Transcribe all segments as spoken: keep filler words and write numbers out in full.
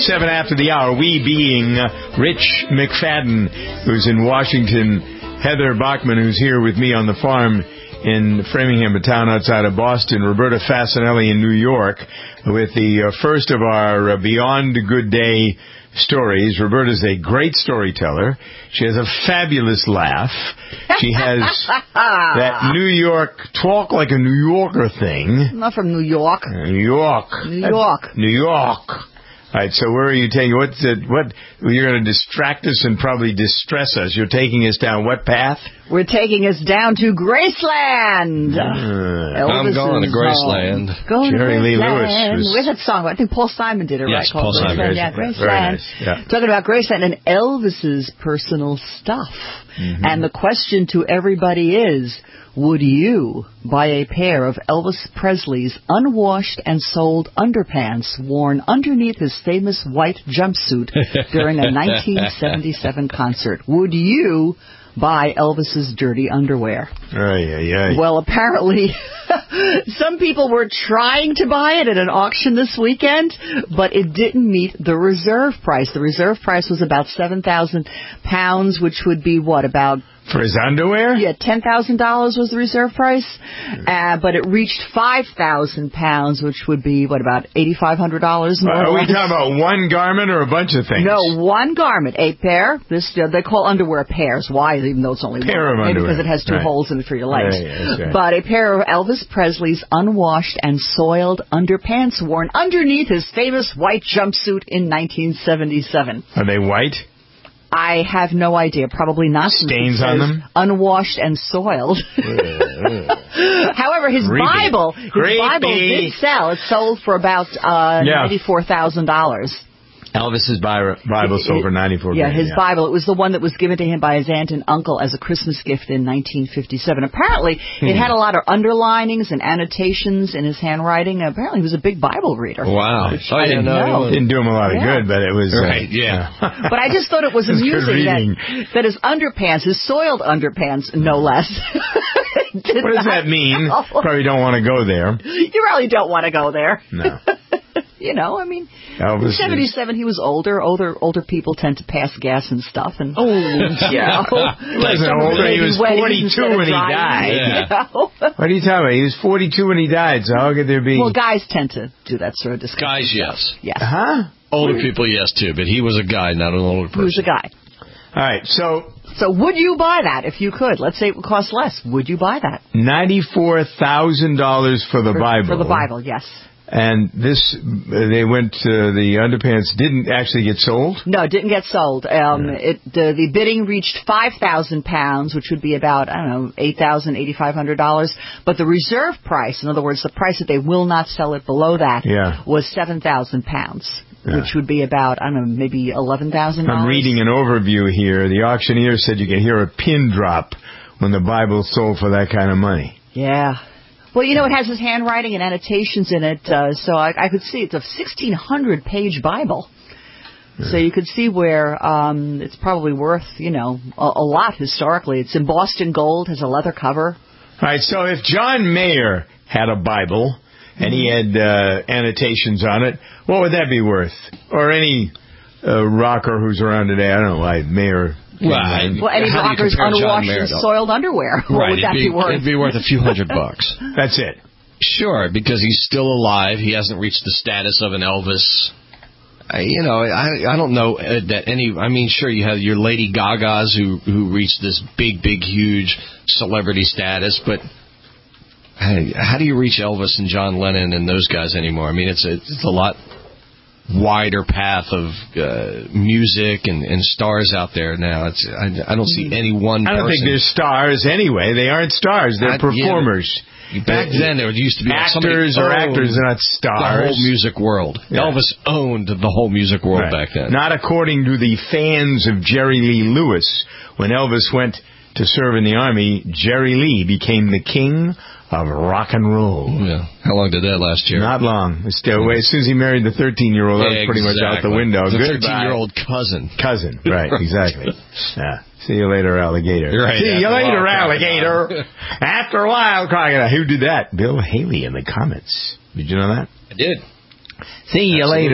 Seven after the hour, we being Rich McFadden, who's in Washington, Heather Bachman, who's here with me on the farm in Framingham, a town outside of Boston, Roberta Fasanelli in New York, with the uh, first of our uh, Beyond Good Day stories. Roberta's a great storyteller. She has a fabulous laugh. She has that New York, talk like a New Yorker thing. I'm not from New York. New York. New York. New York. All right, so where are you taking, what's it, what, you're going to distract us and probably distress us. You're taking us down what path? We're taking us down to Graceland. Uh, I'm going to Graceland. Going Jerry to Lee Graceland. Lewis was... Where's that song? I think Paul Simon did it, yes, right? Paul Simon. Graceland. Yeah, Graceland. Very nice. Yeah. Talking about Graceland and Elvis's personal stuff. Mm-hmm. And the question to everybody is, would you buy a pair of Elvis Presley's unwashed and sold underpants worn underneath his famous white jumpsuit during a nineteen seventy-seven concert? Would you buy Elvis's dirty underwear? Aye, aye, aye. Well, apparently, some people were trying to buy it at an auction this weekend, but it didn't meet the reserve price. The reserve price was about seven thousand pounds, which would be, what, about... For his underwear? Yeah, ten thousand dollars was the reserve price, uh, but it reached five thousand pounds, which would be, what, about eight thousand five hundred dollars more. Uh, are we talking about one garment or a bunch of things? No, one garment, a pair. This uh, they call underwear pairs. Why? Even though it's only pair one. Of Maybe underwear. because it has two right. holes in it for your legs. Yeah, yeah, right. But a pair of Elvis Presley's unwashed and soiled underpants worn underneath his famous white jumpsuit in nineteen seventy-seven. Are they white? I have no idea. Probably not. Stains on them? Unwashed and soiled. However, his Creepy. Bible, his Creepy. Bible did sell. It sold for about uh, yeah. ninety-four thousand dollars. Elvis's Bible sold for ninety-four thousand dollars. Yeah, his yeah. Bible. It was the one that was given to him by his aunt and uncle as a Christmas gift in nineteen fifty-seven. Apparently, hmm. it had a lot of underlinings and annotations in his handwriting. Apparently, he was a big Bible reader. Wow. Which oh, I didn't know. Didn't do him a lot of yeah. good, but it was... Right, uh, yeah. But I just thought it was amusing that, that his underpants, his soiled underpants, no less... What does that mean? Probably don't want to go there. You really don't want to go there. No. You know, I mean, Elvis in seventy-seven, he was older. Older older people tend to pass gas and stuff. And oh, yeah. He wasn't older. He was forty-two when he died. Yeah. You know? What are you talking about? He was forty-two when he died, so how could there be... Well, guys tend to do that sort of discussion. Guys, yes. Yes. Huh? Older people, yes, too. But he was a guy, not an older person. He was a guy. All right, so... So would you buy that if you could? Let's say it would cost less. Would you buy that? ninety-four thousand dollars for the for, Bible. For the Bible, yes. And this, they went, uh, the underpants didn't actually get sold? No, it didn't get sold. Um, yeah. it, uh, the bidding reached five thousand pounds, which would be about, I don't know, eight thousand dollars, eight thousand five hundred dollars. But the reserve price, in other words, the price that they will not sell it below that, yeah. was seven thousand pounds. Yeah. Which would be about, I don't know, maybe eleven thousand dollars. I'm reading an overview here. The auctioneer said you can hear a pin drop when the Bible sold for that kind of money. Yeah. Well, you know, it has his handwriting and annotations in it, uh, so I, I could see it's a sixteen hundred page Bible. Yeah. So you could see where um, it's probably worth, you know, a, a lot historically. It's in Boston gold, has a leather cover. All right, so if John Mayer had a Bible... and he had uh, annotations on it, what would that be worth? Or any uh, rocker who's around today, I don't know why Mayer... Right. Well, any rocker's unwashed and soiled underwear, what right. would that be, be worth? It'd be worth a few hundred bucks. That's it. Sure, because he's still alive. He hasn't reached the status of an Elvis. I, you know, I I don't know that any... I mean, sure, you have your Lady Gagas who, who reached this big, big, huge celebrity status, but... How do you reach Elvis and John Lennon and those guys anymore? I mean, it's a, it's a lot wider path of uh, music and, and stars out there now. It's I, I don't see any one person. I don't think they're stars anyway. They aren't stars. They're I, performers. Yeah, back uh, then, there used to be actors or actors. They're not stars. The whole music world. Yeah. Elvis owned the whole music world right. back then. Not according to the fans of Jerry Lee Lewis. When Elvis went to serve in the Army, Jerry Lee became the king of rock and roll. Yeah. How long did that last year? Not long. Stay away. As soon as he married the thirteen-year-old, that was pretty exactly. much out the window. The Goodbye. thirteen-year-old cousin. Cousin, right, exactly. Yeah. See you later, alligator. Right, See you later, alligator. Crocodile. After a while, crocodile. Who did that? Bill Haley in the comments. Did you know that? I did. See you Absolutely. later,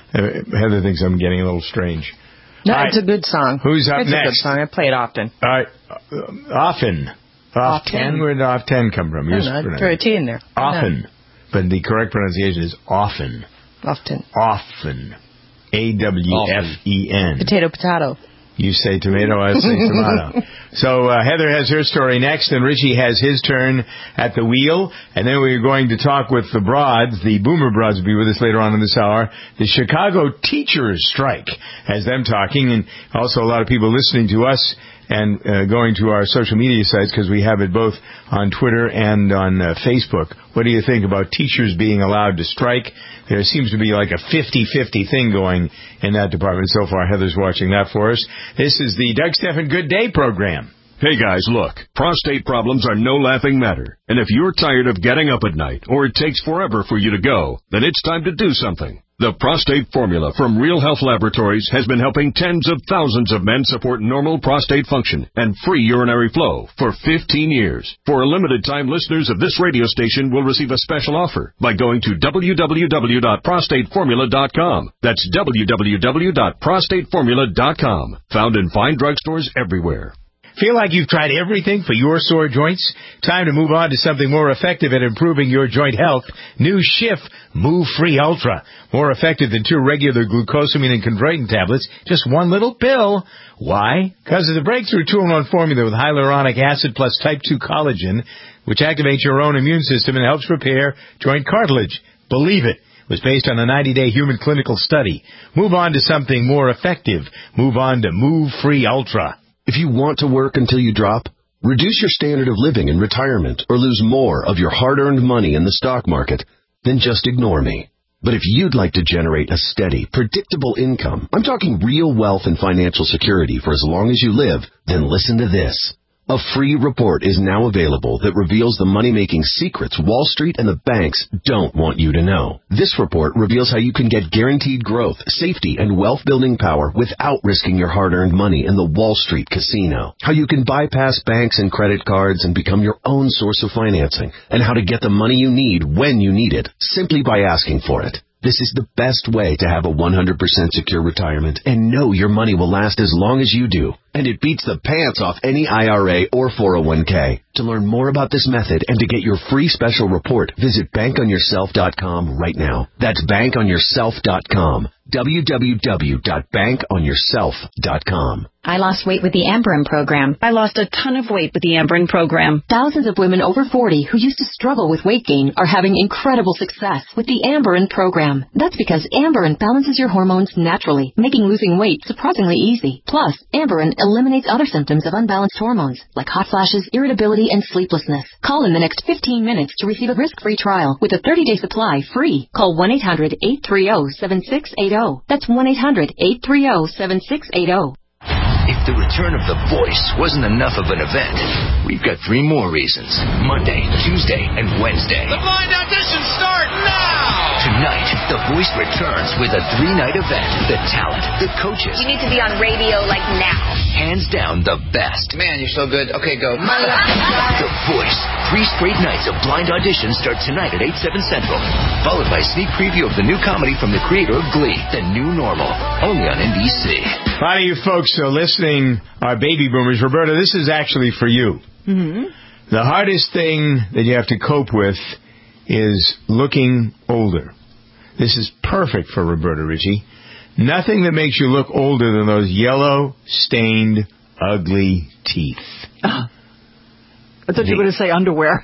Uh, Heather thinks I'm getting a little strange. No, All it's right. a good song. Who's up it's next? It's a good song. I play it often. All right. Uh, often. Off ten? Where did off ten come from? I don't know. Throw a T in there. Often. But the correct pronunciation is often. Often. Often. A W F E N. Potato, potato. You say tomato, I say tomato. So uh, Heather has her story next, and Richie has his turn at the wheel. And then we're going to talk with the Broads. The Boomer Broads will be with us later on in this hour. The Chicago teachers strike has them talking, and also a lot of people listening to us and uh, going to our social media sites, because we have it both on Twitter and on uh, Facebook. What do you think about teachers being allowed to strike? There seems to be like a fifty-fifty thing going in that department so far. Heather's watching that for us. This is the Doug Stephan Good Day program. Hey guys, look, prostate problems are no laughing matter. And if you're tired of getting up at night, or it takes forever for you to go, then it's time to do something. The Prostate Formula from Real Health Laboratories has been helping tens of thousands of men support normal prostate function and free urinary flow for fifteen years. For a limited time, listeners of this radio station will receive a special offer by going to w w w dot prostate formula dot com. That's w w w dot prostate formula dot com. Found in fine drugstores everywhere. Feel like you've tried everything for your sore joints? Time to move on to something more effective at improving your joint health. New Schiff Move Free Ultra. More effective than two regular glucosamine and chondroitin tablets. Just one little pill. Why? Because of the breakthrough two in one formula with hyaluronic acid plus type two collagen, which activates your own immune system and helps repair joint cartilage. Believe it. It was based on a ninety-day human clinical study. Move on to something more effective. Move on to Move Free Ultra. If you want to work until you drop, reduce your standard of living in retirement, or lose more of your hard-earned money in the stock market, then just ignore me. But if you'd like to generate a steady, predictable income, I'm talking real wealth and financial security for as long as you live, then listen to this. A free report is now available that reveals the money-making secrets Wall Street and the banks don't want you to know. This report reveals how you can get guaranteed growth, safety, and wealth-building power without risking your hard-earned money in the Wall Street casino. How you can bypass banks and credit cards and become your own source of financing. And how to get the money you need when you need it, simply by asking for it. This is the best way to have a one hundred percent secure retirement and know your money will last as long as you do. And it beats the pants off any I R A or four oh one k. To learn more about this method and to get your free special report, visit bank on yourself dot com right now. That's bank on yourself dot com. w w w dot bank on yourself dot com. I lost weight with the Amberen program. I lost a ton of weight with the Amberen program. Thousands of women over forty who used to struggle with weight gain are having incredible success with the Amberen program. That's because Amberen balances your hormones naturally, making losing weight surprisingly easy. Plus, Amberen eliminates other symptoms of unbalanced hormones, like hot flashes, irritability, and sleeplessness. Call in the next fifteen minutes to receive a risk-free trial with a thirty-day supply free. Call one eight hundred eight three zero seven six eight zero. That's one eight hundred eight three zero seven six eight zero. If the return of The Voice wasn't enough of an event, we've got three more reasons. Monday, Tuesday, and Wednesday. The blind auditions start now! Tonight, The Voice returns with a three-night event. The talent, the coaches. You need to be on radio like now. Hands down the best. Man, you're so good. Okay, go. The Voice. Three straight nights of blind auditions start tonight at eight, seven Central. Followed by a sneak preview of the new comedy from the creator of Glee, The New Normal. Only on N B C. A lot of you folks are listening are baby boomers. Roberta, this is actually for you. Mm-hmm. The hardest thing that you have to cope with is looking older. This is perfect for Roberta Ritchie. Nothing that makes you look older than those yellow, stained, ugly teeth. Uh, I thought you were going to say underwear.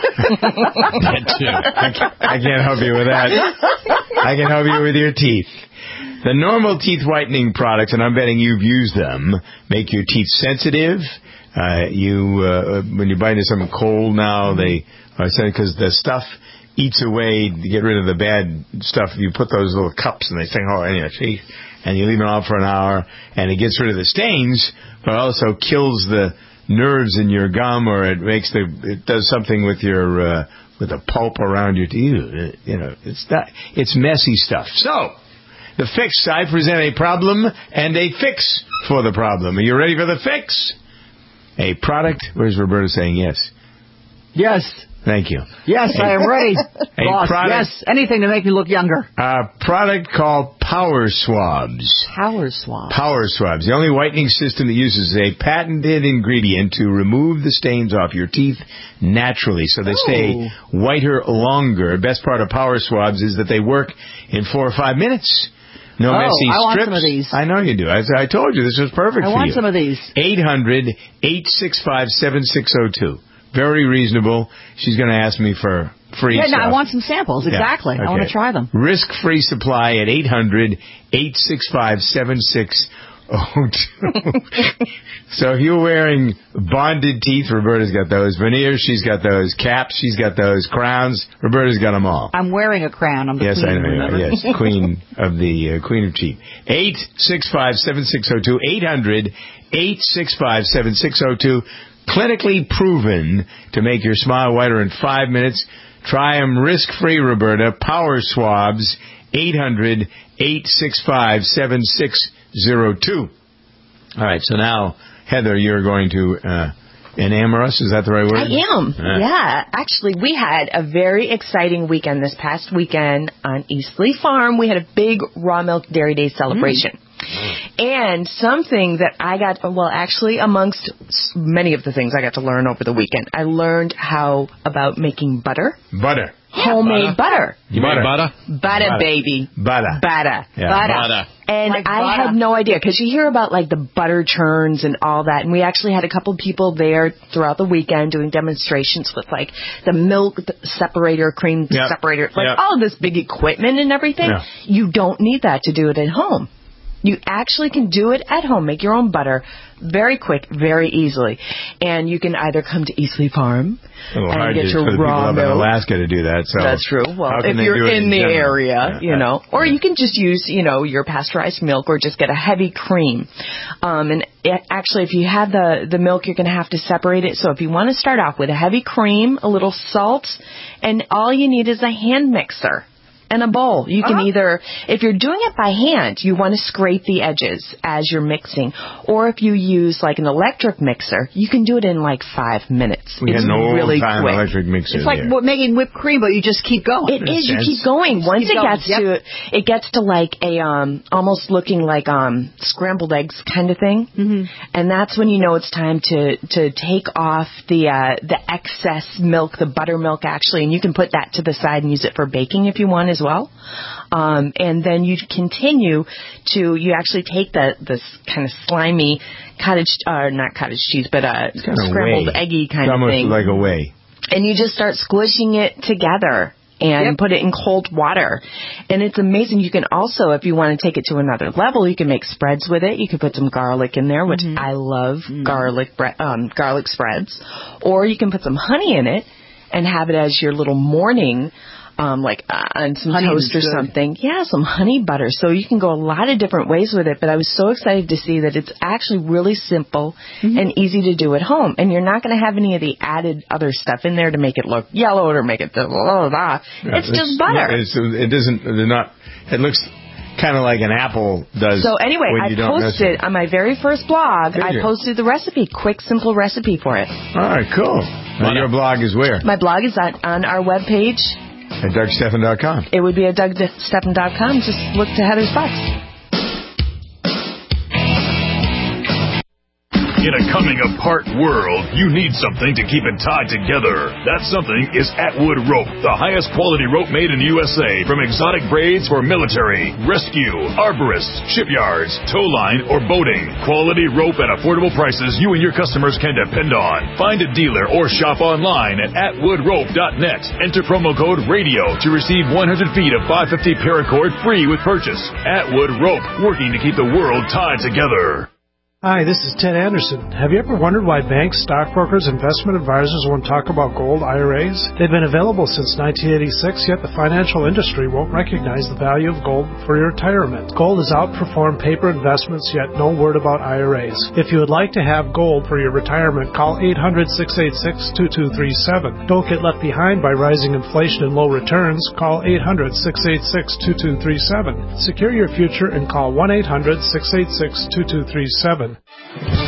That too. I can't, I can't help you with that. I can help you with your teeth. The normal teeth whitening products, and I'm betting you've used them, make your teeth sensitive. Uh, you uh, when you bite into something cold now, they are saying because the stuff eats away to get rid of the bad stuff. You put those little cups and they sting oh, in your teeth, and you leave them out for an hour, and it gets rid of the stains, but also kills the nerves in your gum, or it makes the it does something with your uh, with the pulp around your teeth. You know, it's not it's messy stuff. So. The fix, I present a problem and a fix for the problem. Are you ready for the fix? A product, where's Roberta saying yes? Yes. Thank you. Yes, I am ready. Boss, product, yes, anything to make me look younger. A product called Power Swabs. Power Swabs. Power Swabs, the only whitening system that uses a patented ingredient to remove the stains off your teeth naturally, so they oh. stay whiter longer. Best part of Power Swabs is that they work in four or five minutes. No oh, messy I want strips. some of these. I know you do. I, I told you this was perfect I for you. want some of these. eight hundred, eight six five, seven six zero two. Very reasonable. She's going to ask me for free yeah, stuff. No, I want some samples. Exactly. Yeah, okay. I want to try them. Risk-free supply at eight hundred, eight six five, seven six zero two. So if you're wearing bonded teeth, Roberta's got those. Veneers, she's got those. Caps, she's got those. Crowns, Roberta's got them all. I'm wearing a crown. I'm the yes, queen. I know. Remember? Yes, queen of the uh, queen of teeth. eight six five, seven six zero two. eight hundred, eight six five, seven six zero two. Clinically proven to make your smile whiter in five minutes. Try them risk-free, Roberta. Power Swabs, eight hundred, eight six five, seven six zero two. All right, so now, Heather, you're going to uh, enamor us. Is that the right word? I am. Uh. Yeah. Actually, we had a very exciting weekend this past weekend on Eastleigh Farm. We had a big Raw Milk Dairy Day celebration. Mm. And something that I got, well, actually, amongst many of the things I got to learn over the weekend, I learned how about making butter. Butter. Homemade butter. butter. You butter. butter? Butter, butter. baby. Butter. Butter. Yeah. Butter. butter. And like I butter. had no idea, because you hear about, like, the butter churns and all that, and we actually had a couple of people there throughout the weekend doing demonstrations with, like, the milk separator, cream yep. separator, like, yep. all this big equipment and everything. Yeah. You don't need that to do it at home. You actually can do it at home, make your own butter, very quick, very easily. And you can either come to Eastleigh Farm and get your for the raw people milk. up in Alaska to do that. So that's true. Well, if you're you're in, in the general? area, yeah, you know, or you can just use, you know, your pasteurized milk, or just get a heavy cream. Um, and it, actually, if you have the, the milk, you're going to have to separate it. So if you want to start off with a heavy cream, a little salt, and all you need is a hand mixer. And a bowl. You can uh-huh. either, if you're doing it by hand, you want to scrape the edges as you're mixing. Or if you use like an electric mixer, you can do it in like five minutes. We it's had no really time quick. electric mixer. It's like there. making whipped cream, but you just keep going. It is. You sense. keep going. Just Once keep it going. gets Yep. to, it gets to like a um almost looking like um scrambled eggs kind of thing. Mm-hmm. And that's when you know it's time to to take off the uh, the excess milk, the buttermilk actually, and you can put that to the side and use it for baking if you want as well. Um, and then you continue to, you actually take the this kind of slimy cottage, uh, not cottage cheese, but uh, scrambled whey. eggy kind it's of almost thing. like a whey. And you just start squishing it together and yep. put it in cold water. And it's amazing. You can also, if you want to take it to another level, you can make spreads with it. You can put some garlic in there, which mm-hmm. I love, mm-hmm. garlic bre- um, garlic spreads. Or you can put some honey in it and have it as your little morning Um, like uh, on some honey toast or something. Yeah, some honey butter. So you can go a lot of different ways with it, but I was so excited to see that it's actually really simple mm-hmm. and easy to do at home. And you're not going to have any of the added other stuff in there to make it look yellow or make it blah, blah, blah. Yeah, it's, it's just butter. It's, it doesn't, they're not, it looks kind of like an apple does. So anyway, I posted on my very first blog, Did I you? posted the recipe, quick, simple recipe for it. All right, cool. Now your blog is where? My blog is on, on our webpage. At Doug Stephan dot com. It would be at Doug Stephan dot com. Just look to Heather's Box. In a coming-apart world, you need something to keep it tied together. That something is Atwood Rope, the highest quality rope made in the U S A. From exotic braids for military, rescue, arborists, shipyards, tow line, or boating. Quality rope at affordable prices you and your customers can depend on. Find a dealer or shop online at atwood rope dot net. Enter promo code RADIO to receive one hundred feet of five fifty paracord free with purchase. Atwood Rope, working to keep the world tied together. Hi, this is Ted Anderson. Have you ever wondered why banks, stockbrokers, investment advisors won't talk about gold I R As? They've been available since nineteen eighty-six, yet the financial industry won't recognize the value of gold for your retirement. Gold has outperformed paper investments, yet no word about I R As. If you would like to have gold for your retirement, call eight hundred, six eight six, two two three seven. Don't get left behind by rising inflation and low returns. Call eight hundred, six eight six, two two three seven. Secure your future and call one eight hundred, six eight six, two two three seven.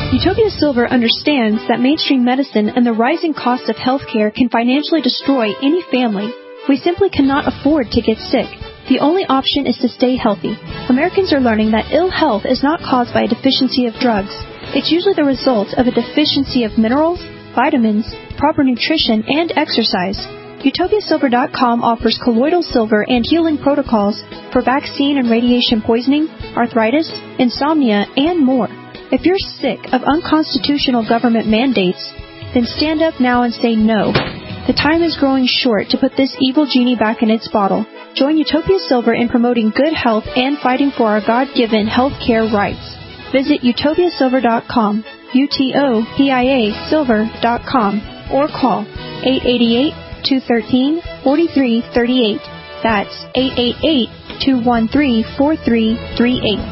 Utopia Silver understands that mainstream medicine and the rising cost of healthcare can financially destroy any family. We simply cannot afford to get sick. The only option is to stay healthy. Americans are learning that ill health is not caused by a deficiency of drugs. It's usually the result of a deficiency of minerals, vitamins, proper nutrition, and exercise. Utopia Silver dot com offers colloidal silver and healing protocols for vaccine and radiation poisoning, arthritis, insomnia, and more. If you're sick of unconstitutional government mandates, then stand up now and say no. The time is growing short to put this evil genie back in its bottle. Join Utopia Silver in promoting good health and fighting for our God-given health care rights. Visit Utopia Silver dot com, U T O P I A Silver dot com, or call eight eight eight, two one three, four three three eight. That's eight eight eight, two one three, four three three eight.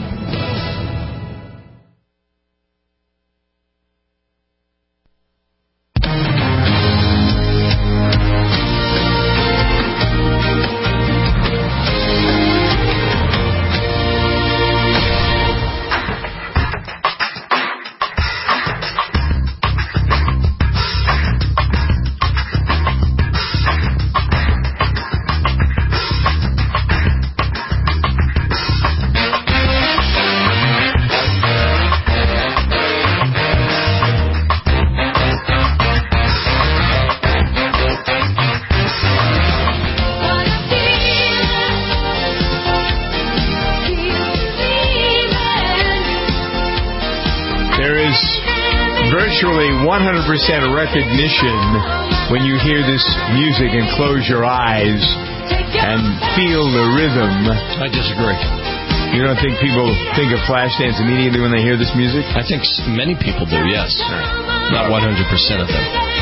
one hundred percent recognition when you hear this music and close your eyes and feel the rhythm. I disagree. You don't think people think of Flashdance immediately when they hear this music? I think many people do, yes. Not one hundred percent of them.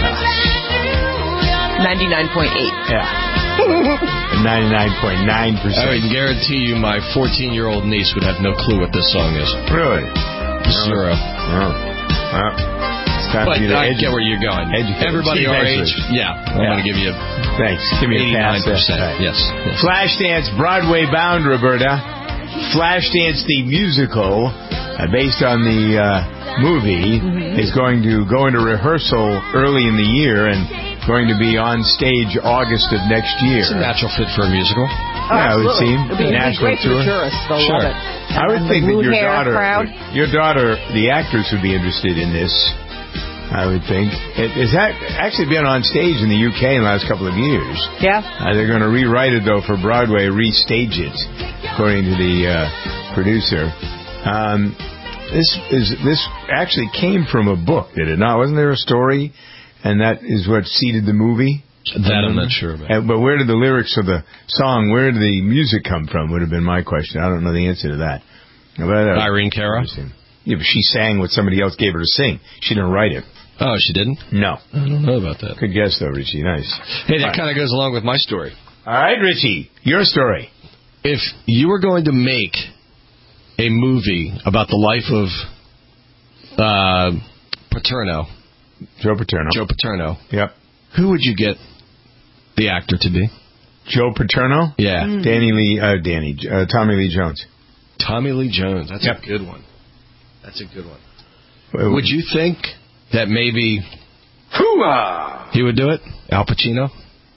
ninety-nine point eight. Yeah. ninety-nine point nine percent. I can guarantee you my fourteen-year-old niece would have no clue what this song is. Really? Zero. No. Well, but I edu- get where you're going. Educate. Everybody Steve our Exley. age, yeah. I'm yeah. going to give you. Thanks. Give me eighty-nine percent. a pass. Yes. yes. Flashdance, Broadway bound, Roberta. Flashdance, the musical, uh, based on the uh, movie, mm-hmm. is going to go into rehearsal early in the year and going to be on stage August of next year. It's a natural fit for a musical. Oh, yeah, it would seem. It'd be, it'd be great for the tourists. They'll sure. love it. I would and think that your daughter, crowd. your daughter, the actress, would be interested in this. I would think. It has actually been on stage in the U K in the last couple of years. Yeah. Uh, they're going to rewrite it, though, for Broadway, restage it, according to the uh, producer. Um, this is this actually came from a book, did it not? Wasn't there a story? And that is what seeded the movie? That I'm not sure about. And, but where did the lyrics of the song, where did the music come from, would have been my question. I don't know the answer to that. But, uh, Irene Cara? Yeah, but she sang what somebody else gave her to sing. She didn't write it. Oh, she didn't? No. I don't know about that. Good guess, though, Richie. Nice. Hey, that kind of goes along with my story. All right, Richie, your story. If you were going to make a movie about the life of uh, Paterno, Joe Paterno. Joe Paterno. Yep. Who would you get the actor to be? Joe Paterno? Yeah. Mm. Danny Lee, uh, Danny, uh, Tommy Lee Jones. Tommy Lee Jones. That's yep. a good one. That's a good one. Wait, would you think that maybe Hoo-ah! he would do it? Al Pacino?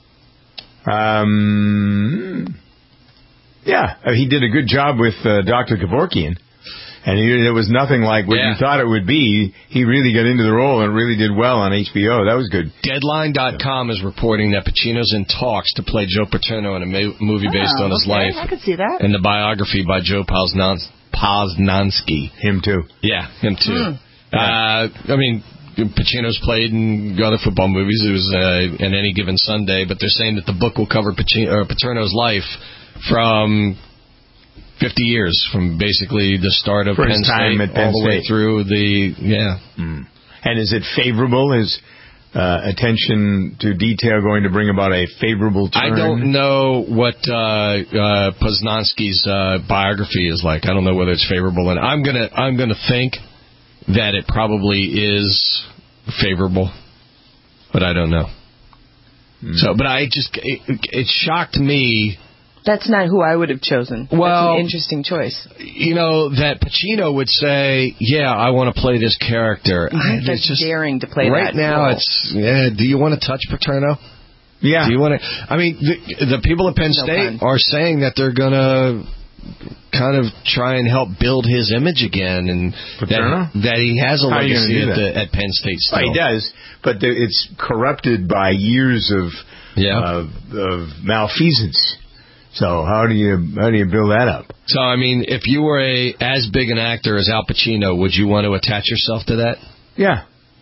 Um, yeah. He did a good job with uh, Doctor Kevorkian. And he, it was nothing like what yeah. you thought it would be. He really got into the role and really did well on H B O. That was good. Deadline dot com is reporting that Pacino's in talks to play Joe Paterno in a ma- movie oh, based on his okay. life. I could see that. And the biography by Joe Posnans- Poznanski. Him too. Yeah, him too. Mm. Uh, I mean, Pacino's played in other football movies. It was uh, in Any Given Sunday, but they're saying that the book will cover Pacino, uh, Paterno's life from fifty years, from basically the start of For Penn his time State at Penn all the way State. through the, yeah. Mm. And is it favorable? Is uh, attention to detail going to bring about a favorable turn? I don't know what uh, uh, Poznanski's uh, biography is like. I don't know whether it's favorable, and I'm gonna I'm gonna think that it probably is favorable, but I don't know. Mm. So, but I just it, it shocked me That's not who I would have chosen. Well, That's an interesting choice. You know, that Pacino would say, yeah, I want to play this character. I, That's just daring to play right that now, role. it's, yeah, do you want to touch Paterno? Yeah. Do you want to? I mean, the, the people at Penn No State fun. are saying that they're going to kind of try and help build his image again, and that, that he has a How legacy at, the, at Penn State still. Well, he does, but the, it's corrupted by years of, yeah. uh, of malfeasance. So how do you how do you build that up? So, I mean, if you were a as big an actor as Al Pacino, would you want to attach yourself to that? Yeah.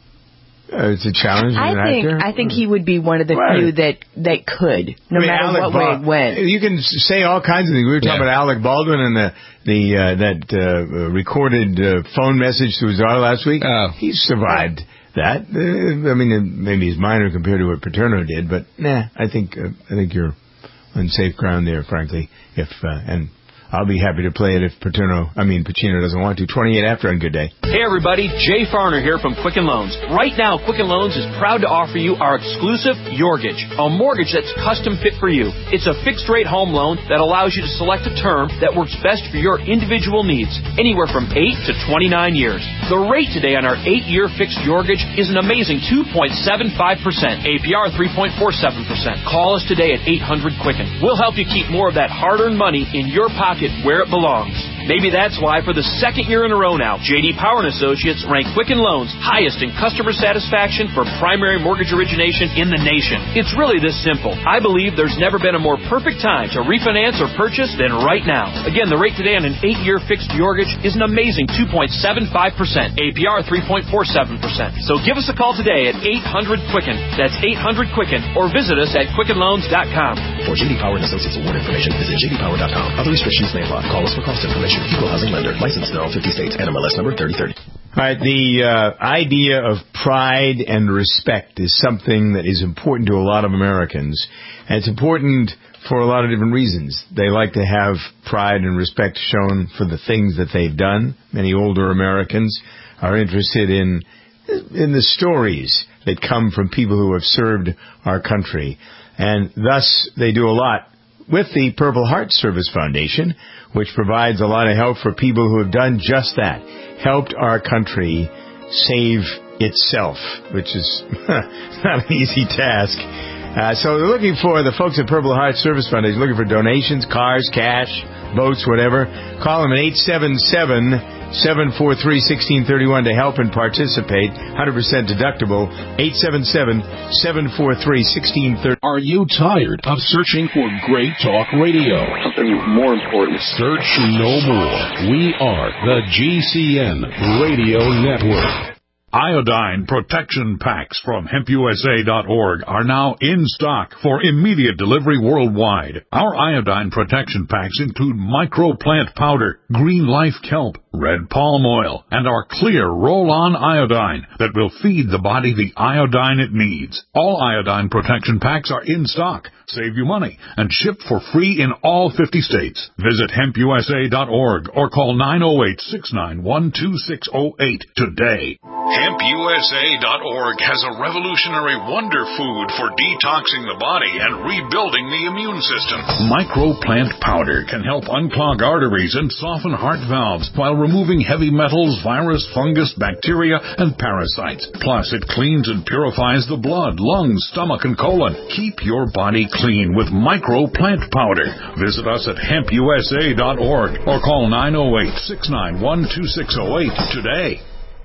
Uh, it's a challenge as I an think actor. I think he would be one of the Right. few that, that could, no I mean, matter Alec what Bal- way it went. You can say all kinds of things. We were talking Yeah. about Alec Baldwin and the the uh, that uh, recorded uh, phone message to his daughter last week. Oh. He survived that. Uh, I mean, it, maybe he's minor compared to what Paterno did, but nah, I think uh, I think you're on safe ground there, frankly. If uh, and I'll be happy to play it if Paterno, I mean Pacino doesn't want to. twenty-eight after on Good Day. Hey everybody, Jay Farner here from Quicken Loans. Right now, Quicken Loans is proud to offer you our exclusive Yorgage, a mortgage that's custom fit for you. It's a fixed rate home loan that allows you to select a term that works best for your individual needs, anywhere from eight to twenty-nine years. The rate today on our eight-year fixed Yorgage is an amazing two point seven five percent, A P R three point four seven percent. Call us today at eight hundred Quicken. We'll help you keep more of that hard-earned money in your pocket where it belongs. Maybe that's why for the second year in a row now, J D Power and Associates rank Quicken Loans highest in customer satisfaction for primary mortgage origination in the nation. It's really this simple. I believe there's never been a more perfect time to refinance or purchase than right now. Again, the rate today on an eight-year fixed Yorgage is an amazing two point seven five percent, A P R three point four seven percent. So give us a call today at eight hundred Quicken. That's eight hundred Quicken, or visit us at quicken loans dot com. For J D Power and Associates award information, visit j d power dot com. Other restrictions may apply. Call us for cost information. Equal housing lender. Licensed in all fifty states. N M L S number thirty thirty. All right, the uh, idea of pride and respect is something that is important to a lot of Americans. And it's important for a lot of different reasons. They like to have pride and respect shown for the things that they've done. Many older Americans are interested in in the stories that come from people who have served our country. And thus, they do a lot with the Purple Heart Service Foundation, which provides a lot of help for people who have done just that, helped our country save itself, which is not an easy task. Uh, so they're looking for, the folks at Purple Heart Service Foundation, looking for donations, cars, cash, boats, whatever. Call them at eight seven seven, seven four three, one six three one to help and participate. one hundred percent deductible. eight seven seven, seven four three, one six three one. Are you tired of searching for great talk radio? Something more important. Search no more. We are the G C N Radio Network. Iodine protection packs from hemp u s a dot org are now in stock for immediate delivery worldwide. Our iodine protection packs include microplant powder, green life kelp, red palm oil, and our clear roll-on iodine that will feed the body the iodine it needs. All iodine protection packs are in stock, save you money, and shipped for free in all fifty states. Visit hemp u s a dot org or call nine oh eight, six nine one, two six oh eight today. hemp u s a dot org has a revolutionary wonder food for detoxing the body and rebuilding the immune system. Microplant powder can help unclog arteries and soften heart valves while removing heavy metals, virus, fungus, bacteria, and parasites. Plus, it cleans and purifies the blood, lungs, stomach, and colon. Keep your body clean with Microplant powder. Visit us at hemp u s a dot org or call nine oh eight, six nine one, two six oh eight today.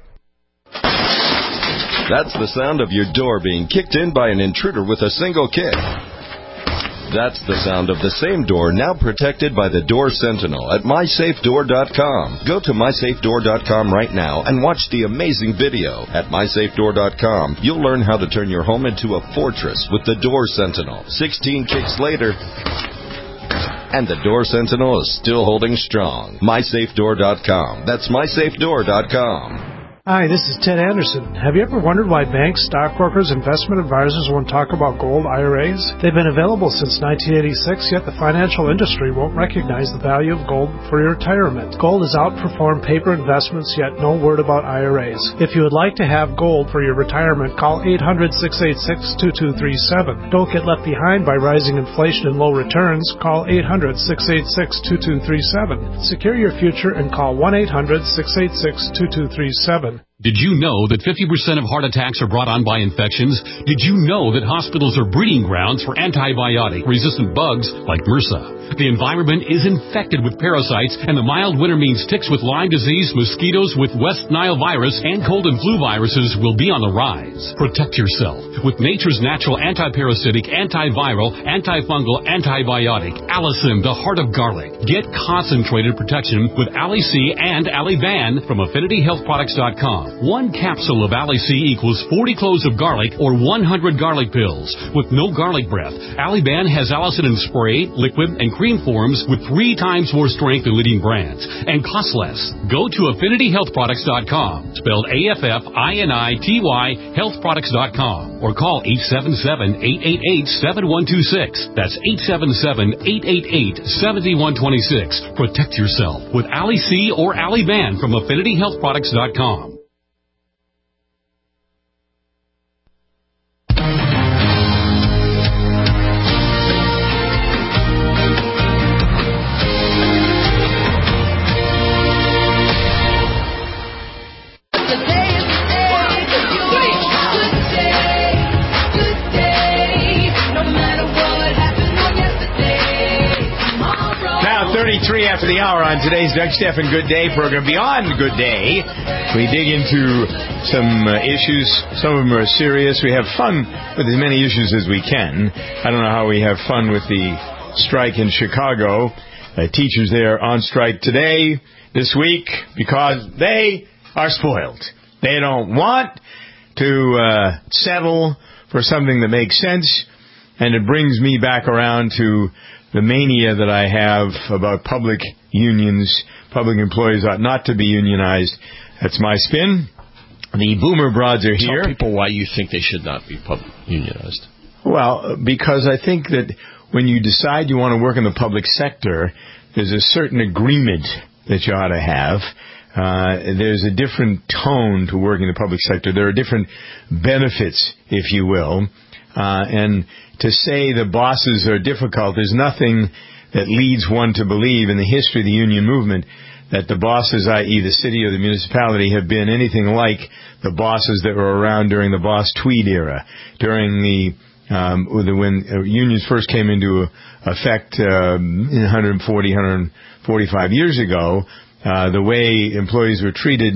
That's the sound of your door being kicked in by an intruder with a single kick. That's the sound of the same door now protected by the Door Sentinel at my safe door dot com. Go to my safe door dot com right now and watch the amazing video. At my safe door dot com, you'll learn how to turn your home into a fortress with the Door Sentinel. sixteen kicks later, and the Door Sentinel is still holding strong. my safe door dot com. That's my safe door dot com. Hi, this is Ted Anderson. Have you ever wondered why banks, stockbrokers, investment advisors won't talk about gold I R As? They've been available since nineteen eighty-six, yet the financial industry won't recognize the value of gold for your retirement. Gold has outperformed paper investments, yet no word about I R As. If you would like to have gold for your retirement, call eight hundred, six eight six, two two three seven. Don't get left behind by rising inflation and low returns. Call eight hundred, six eight six, two two three seven. Secure your future and call one eight hundred, six eight six, two two three seven. Did you know that fifty percent of heart attacks are brought on by infections? Did you know that hospitals are breeding grounds for antibiotic-resistant bugs like MRSA? The environment is infected with parasites, and the mild winter means ticks with Lyme disease, mosquitoes with West Nile virus, and cold and flu viruses will be on the rise. Protect yourself with nature's natural antiparasitic, antiviral, antifungal, antibiotic, Allicin, the heart of garlic. Get concentrated protection with Ali-C and Ali-Ban from affinity health products dot com. One capsule of Ali-C equals forty cloves of garlic or one hundred garlic pills. With no garlic breath, Ali-Ban has Allicin in spray, liquid, and cream forms with three times more strength than leading brands and costs less. Go to affinity health products dot com, spelled A F F I N I T Y, health products dot com, or call eight seven seven, eight eight eight, seven one two six. That's eight seven seven, eight eight eight, seven one two six. Protect yourself with Ali-C or Ali-Ban from affinity health products dot com. thirty-three after the hour on today's Doug Stephan Good Day program. Beyond Good Day, we dig into some uh, issues. Some of them are serious. We have fun with as many issues as we can. I don't know how we have fun with the strike in Chicago. Uh, teachers there on strike today, this week, because they are spoiled. They don't want to uh, settle for something that makes sense. And it brings me back around to the mania that I have about public unions. Public employees ought not to be unionized. That's my spin. The boomer broads are here. Tell people why you think they should not be public unionized. Well, because I think that when you decide you want to work in the public sector, there's a certain agreement that you ought to have. Uh, there's a different tone to working in the public sector. There are different benefits, if you will. Uh, and to say the bosses are difficult, there's nothing that leads one to believe in the history of the union movement that the bosses, that is the city or the municipality, have been anything like the bosses that were around during the Boss Tweed era, during the um, when unions first came into effect um, one forty, one forty-five years ago. Uh, the way employees were treated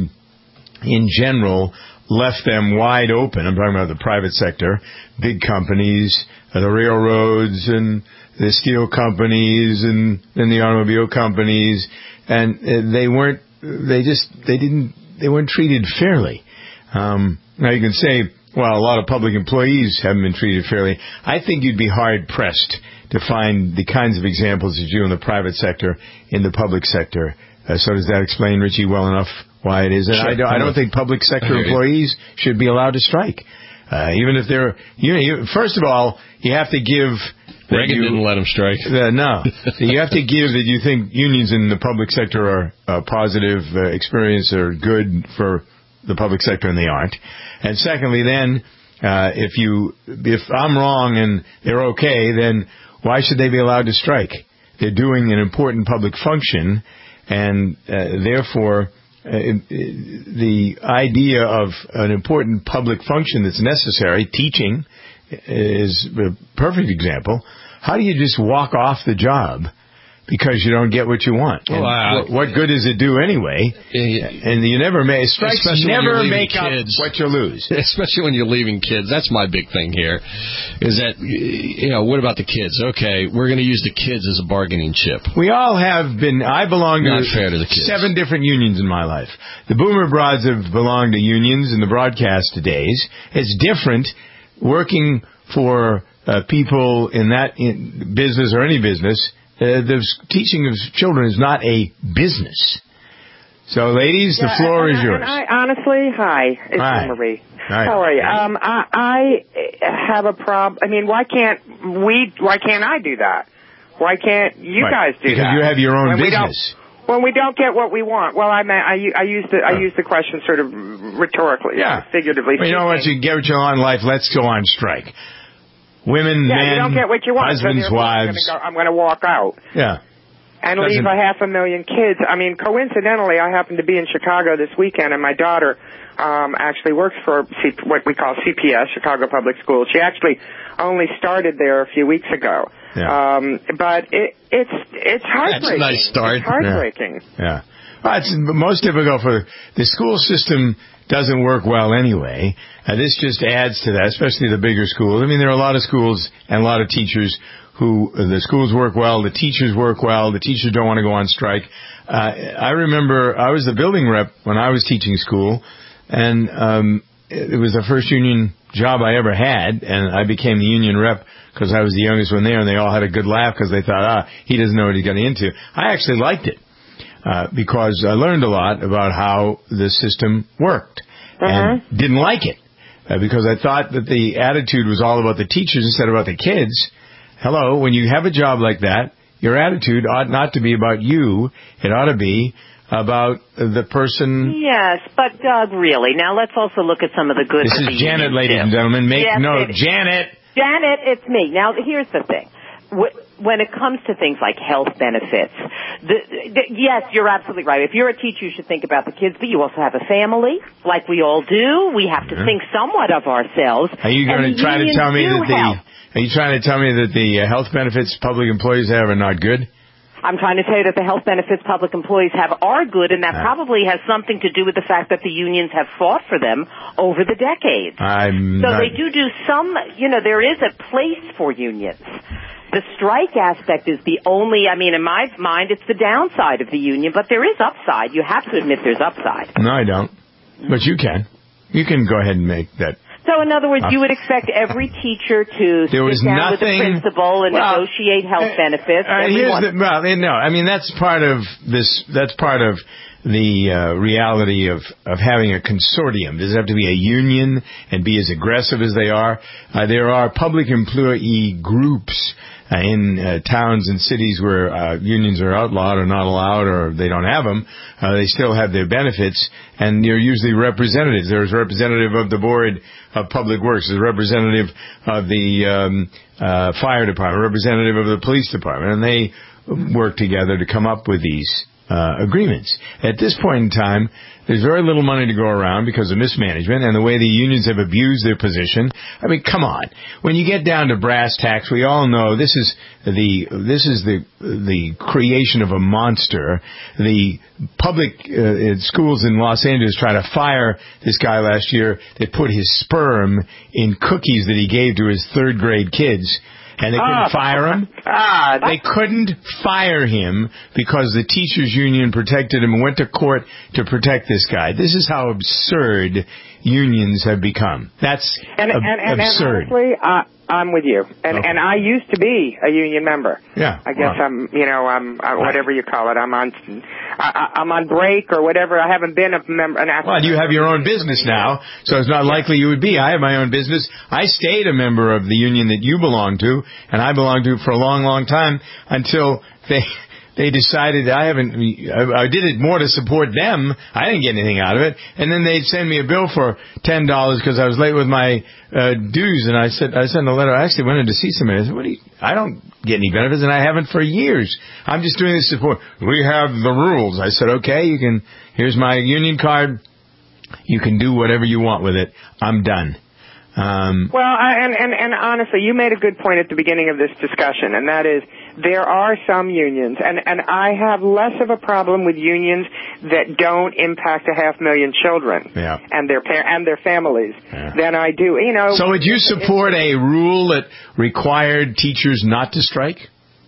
in general left them wide open. I'm talking about the private sector, big companies, uh, the railroads and the steel companies and, and the automobile companies, and uh, they weren't, they just, they didn't, they weren't treated fairly. Um, now you can say, well, a lot of public employees haven't been treated fairly. I think you'd be hard pressed to find the kinds of examples that you do in the private sector in the public sector. Uh, so does that explain, Richie, well enough why it is? And sure. I, don't, I don't think public sector employees should be allowed to strike. Uh, even if they're, you know, you, first of all, you have to give... Reagan you, didn't let them strike. Uh, no. You have to give that you think unions in the public sector are a positive uh, experience or good for the public sector, and they aren't. And secondly, then, uh, if you, if I'm wrong and they're okay, then why should they be allowed to strike? They're doing an important public function, and uh, therefore uh, the idea of an important public function that's necessary, teaching, is a perfect example. How do you just walk off the job because you don't get what you want? Well, uh, what, what good does it do anyway? Uh, and you never make strikes. Never make up kids, what you lose, especially when you're leaving kids. That's my big thing here. Is that, you know, what about the kids? Okay, we're going to use the kids as a bargaining chip. We all have been. I belong to, Not fair to the kids. seven different unions in my life. The boomer broads have belonged to unions in the broadcast days. It's different working for uh, people in that in business or any business. Uh, the teaching of children is not a business. So, ladies, the yeah, floor and is I, yours. And I, honestly, hi, it's Hi. Marie. Hi. How are you? Um, I, I have a problem. I mean, why can't we? Why can't I do that? Why can't you Right. guys do because that? you have your own when business. We don't, when we don't get what we want. Well, I mean, I, I use the I use the question sort of rhetorically, Yeah. figuratively. Well, you know what? You get what you want in life. Let's go on strike. Women, yeah, men, you don't get what you want. husbands, so wives. I'm going to walk out. Yeah. And Doesn't- leave a half a million kids. I mean, coincidentally, I happened to be in Chicago this weekend, and my daughter um, actually works for C- what we call C P S, Chicago Public Schools. She actually only started there a few weeks ago. Yeah. Um, but it, it's it's heartbreaking. That's a nice start. It's heartbreaking. Yeah. Well, it's most difficult for the school system. Doesn't work well anyway. Uh, this just adds to that, especially the bigger schools. I mean, there are a lot of schools and a lot of teachers who uh, the schools work well, the teachers work well, the teachers don't want to go on strike. Uh, I remember I was the building rep when I was teaching school, and um, it was the first union job I ever had, and I became the union rep because I was the youngest one there, and they all had a good laugh because they thought, ah, he doesn't know what he's getting into. I actually liked it. Uh, because I learned a lot about how the system worked and Uh-huh. didn't like it uh, because I thought that the attitude was all about the teachers instead of about the kids. Hello, when you have a job like that, your attitude ought not to be about you. It ought to be about the person. Yes, but Doug, really. Now let's also look at some of the good. This that is the Janet, unions ladies do. and gentlemen. Make Yes, note. it- Janet. Janet, it's me. Now, here's the thing. When it comes to things like health benefits, the, the, yes, you're absolutely right. If you're a teacher, you should think about the kids, but you also have a family, like we all do. We have to Yeah. think somewhat of ourselves. Are you going and to try to unions tell me do that the? help. Are you trying to tell me that the uh, health benefits public employees have are not good? I'm trying to tell you that the health benefits public employees have are good, and that Ah. probably has something to do with the fact that the unions have fought for them over the decades. I'm So not, they do do some, you know, there is a place for unions. The strike aspect is the only, I mean, in my mind, it's the downside of the union, but there is upside. You have to admit there's upside. No, I don't. But you can. You can go ahead and make that. So, in other words, you would expect every teacher to There was sit down nothing- with the principal and Well, negotiate health benefits. Uh, here's Everyone- the, well, eh, no, I mean that's part of this. That's part of the uh, reality of of having a consortium. Does it have to be a union and be as aggressive as they are? Uh, there are public employee groups uh, in uh, towns and cities where uh, unions are outlawed or not allowed, or they don't have them. Uh, they still have their benefits, and they're usually representatives. There's a representative of the board of public works, there's a representative of the um, uh, fire department, a representative of the police department, and they work together to come up with these uh, agreements. At this point in time, there's very little money to go around because of mismanagement and the way the unions have abused their position. I mean, come on. When you get down to brass tacks, we all know this is the this is the the creation of a monster. The public uh, schools in Los Angeles tried to fire this guy last year. They put his sperm in cookies that he gave to his third grade kids. And they couldn't Oh, fire him? God. They couldn't fire him because the teachers union protected him and went to court to protect this guy. This is how absurd unions have become. That's and, ab- and, and, absurd. And honestly, I, I'm with you. And Okay. and I used to be a union member. Yeah. I guess well, I'm, you know, I'm uh, whatever you call it. I'm on, I, I'm on break or whatever. I haven't been a member. An active Well, you have member your own for business fifteen years. now, so it's not likely you would be. I have my own business. I stayed a member of the union that you belong to, and I belonged to for a long, long time until they they decided I haven't. I, I did it more to support them. I didn't get anything out of it, and then they'd send me a bill for ten dollars because I was late with my uh, dues, and I said I sent a letter. I actually went in to see somebody. I said, "What do you? I don't get any benefits, and I haven't for years. I'm just doing this support. We have the rules." I said, "Okay, you can. Here's my union card. You can do whatever you want with it. I'm done." Um, Well, I, and, and, and honestly, you made a good point at the beginning of this discussion, and that is there are some unions, and, and I have less of a problem with unions that don't impact a half million children yeah. and their par- and their families Yeah. than I do. You know. So would you support a rule that required teachers not to strike?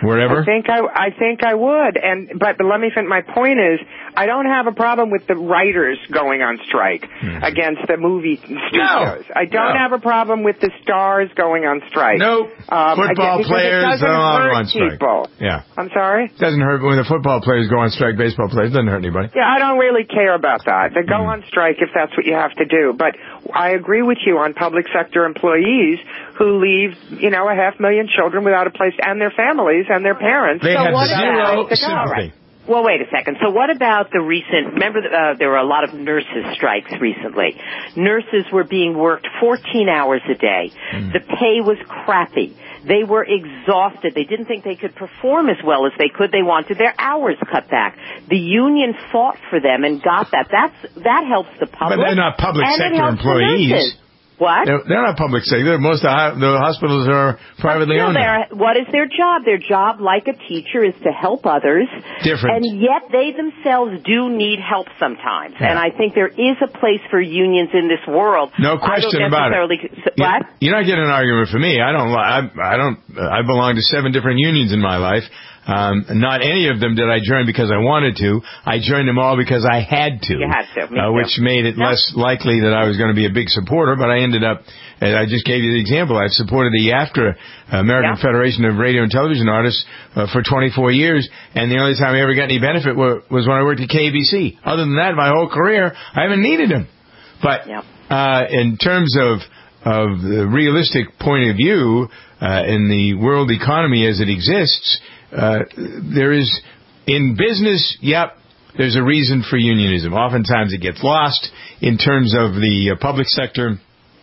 wherever? I think I, I think I would. And but, but let me finish. My point is, I don't have a problem with the writers going on strike mm-hmm. against the movie studios. No, I don't no. have a problem with the stars going on strike. No, um, again, football players don't go on strike. People. Yeah, I'm sorry. It doesn't hurt when the football players go on strike. Baseball players doesn't hurt anybody. Yeah, I don't really care about that. They go mm-hmm. on strike if that's what you have to do. But I agree with you on public sector employees who leave, you know, a half million children without a place, and their families and their parents. They so have what zero about sympathy. Well, wait a second. So what about the recent, remember uh, there were a lot of nurses strikes recently. Nurses were being worked fourteen hours a day. Mm. The pay was crappy. They were exhausted. They didn't think they could perform as well as they could. They wanted their hours cut back. The union fought for them and got that. That's, that helps the public. But they're not public and sector it helps employees. The nurses. What? They're, they're not public sector. Most of the, the hospitals are privately owned. What is their job? Their job, like a teacher, is to help others. Different. And yet they themselves do need help sometimes. Yeah. And I think there is a place for unions in this world. No question about it. What? You're not getting an argument for me. I don't. I, I don't. I belong to seven different unions in my life. Um, not any of them did I join because I wanted to. I joined them all because I had to. You had to. Me uh, too. Which made it no. less likely that I was going to be a big supporter, but I ended up, I just gave you the example, I've supported the AFTRA, American yeah. Federation of Radio and Television Artists, uh, for twenty-four years, and the only time I ever got any benefit was when I worked at K B C. Other than that, my whole career, I haven't needed them. But yeah. uh, in terms of of the realistic point of view, uh, in the world economy as it exists, Uh, there is, in business, yep, there's a reason for unionism. Oftentimes it gets lost in terms of the uh, public sector.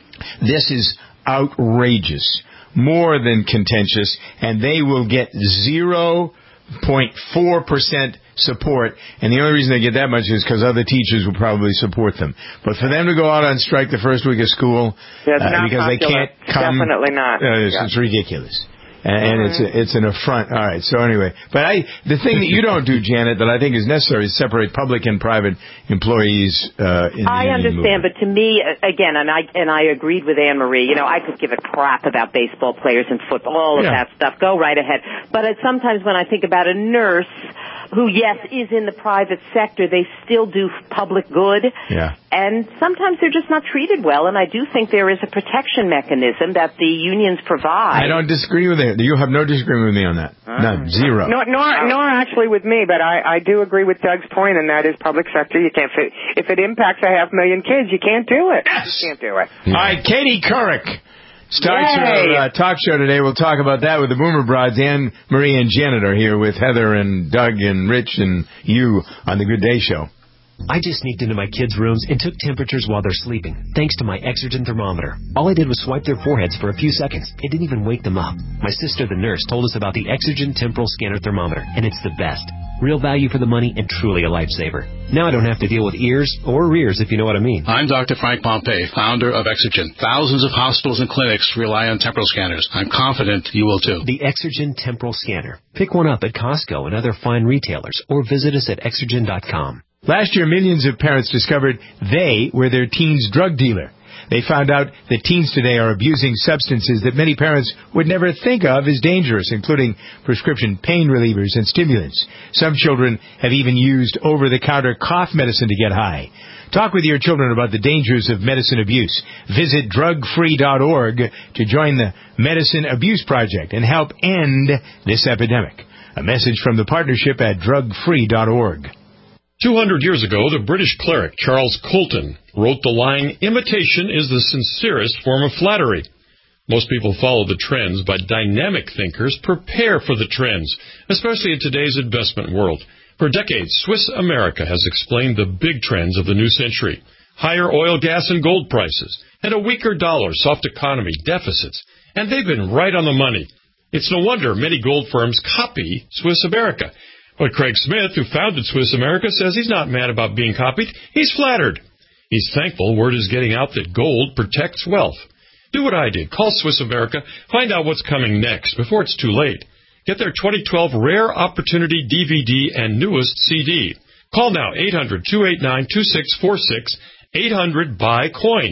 This is outrageous, more than contentious, and they will get zero point four percent support, and the only reason they get that much is because other teachers will probably support them. But for them to go out on strike the first week of school, That's uh, not because popular. they can't come... Definitely not. Uh, it's, yeah. it's ridiculous. And, and mm-hmm. it's a, it's an affront. All right. So anyway, but I the thing that you don't do, Janet, that I think is necessary is separate public and private employees. Uh, in I the understand, movement. but to me, again, and I and I agreed with Anne Marie. You know, I could give a crap about baseball players and football, all of yeah. that stuff. Go right ahead. But uh, sometimes when I think about a nurse who, yes, is in the private sector, they still do public good. Yeah. And sometimes they're just not treated well, and I do think there is a protection mechanism that the unions provide. I don't disagree with it. You have no disagreement with me on that. Uh, None. Zero. Nor, nor, nor actually with me, but I, I do agree with Doug's point, and that is public sector. You can't fit. If it impacts a half million kids, you can't do it. Yes. You can't do it. Yeah. All right, Katie Couric starts Yay. her uh, talk show today. We'll talk about that with the Boomer Brides. Anne Marie and Janet are here with Heather and Doug and Rich and you on the Good Day Show. I just sneaked into my kids' rooms and took temperatures while they're sleeping, thanks to my Exergen thermometer. All I did was swipe their foreheads for a few seconds. It didn't even wake them up. My sister, the nurse, told us about the Exergen Temporal Scanner Thermometer, and it's the best. Real value for the money and truly a lifesaver. Now I don't have to deal with ears or rears, if you know what I mean. I'm Doctor Frank Pompey, founder of Exergen. Thousands of hospitals and clinics rely on temporal scanners. I'm confident you will too. The Exergen Temporal Scanner. Pick one up at Costco and other fine retailers, or visit us at exergen dot com. Last year, millions of parents discovered they were their teen's drug dealer. They found out that teens today are abusing substances that many parents would never think of as dangerous, including prescription pain relievers and stimulants. Some children have even used over-the-counter cough medicine to get high. Talk with your children about the dangers of medicine abuse. Visit drug free dot org to join the Medicine Abuse Project and help end this epidemic. A message from the partnership at drug free dot org. Two hundred years ago, the British cleric Charles Colton wrote the line, "Imitation is the sincerest form of flattery." Most people follow the trends, but dynamic thinkers prepare for the trends, especially in today's investment world. For decades, Swiss America has explained the big trends of the new century: higher oil, gas, and gold prices, and a weaker dollar, soft economy, deficits. And they've been right on the money. It's no wonder many gold firms copy Swiss America. But Craig Smith, who founded Swiss America, says he's not mad about being copied. He's flattered. He's thankful word is getting out that gold protects wealth. Do what I did. Call Swiss America. Find out what's coming next before it's too late. Get their twenty twelve Rare Opportunity D V D and newest C D. Call now, eight hundred, two eight nine, two six four six, eight hundred, buy coin.